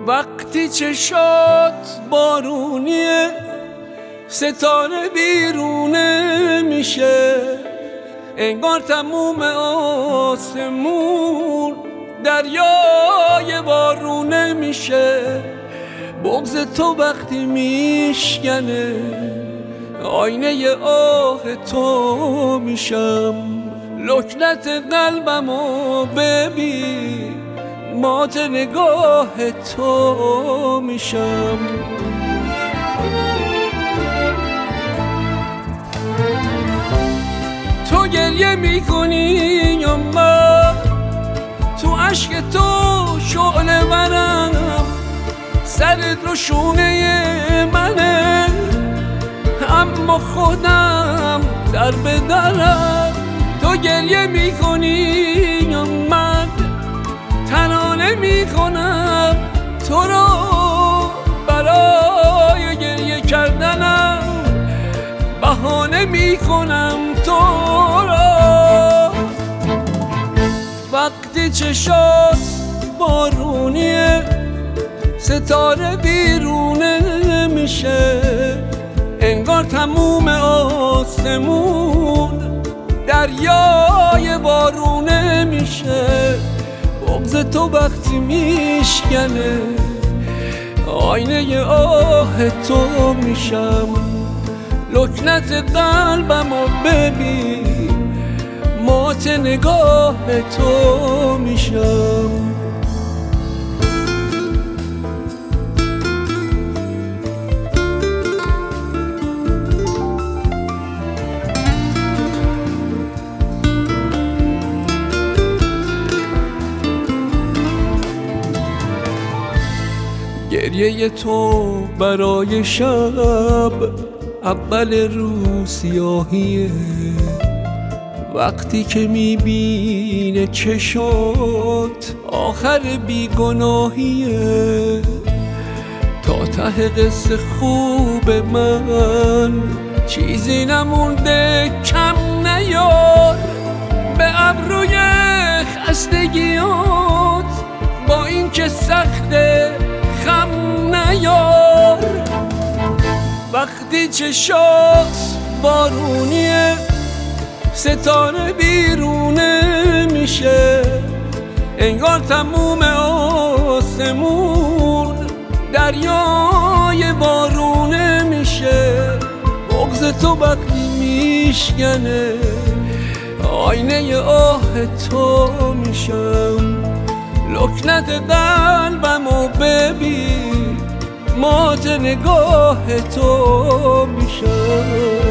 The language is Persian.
وقتی چشات بارونیه ستاره بیرونه میشه، انگار تموم آسمون دریای بارونه میشه. بغض تو وقتی میشکنه آینه آه تو میشم، لکنت قلبمو ببین مات نگاه تو میشم. تو گریه میکنی یا من؟ تو عشق تو شعله ورم، سرت رو شونه منه، اما خودم در به درم. تو گریه میکنی یا من؟ ترانه میکنم تو رو برای گریه کردنم، بهانه میکنم تو را. وقتی چشات بارونیه ستاره بیرونه میشه، انگار تموم آسمون دریای بارونه میشه. بغض تو وقتی میشکنه آینه آه تو میشم، لکنت قلبمو ببین مات نگاه تو میشم. گریه تو برای شب اول رو سیاهیه، وقتی که میبینه چشات آخر بیگناهیه. تا ته قصه خوب من چیزی نمونده کم نیار، به ابروی خستگیات با این که سخته خم نیار. وقتی چشات بارونیه ستاره بیرونه میشه، انگار تموم آسمون دریای بارونه میشه. بغض تو وقتی میشکنه آینه آه تو میشم، لکنت قلبمو ببین مات نگاه تو میشم.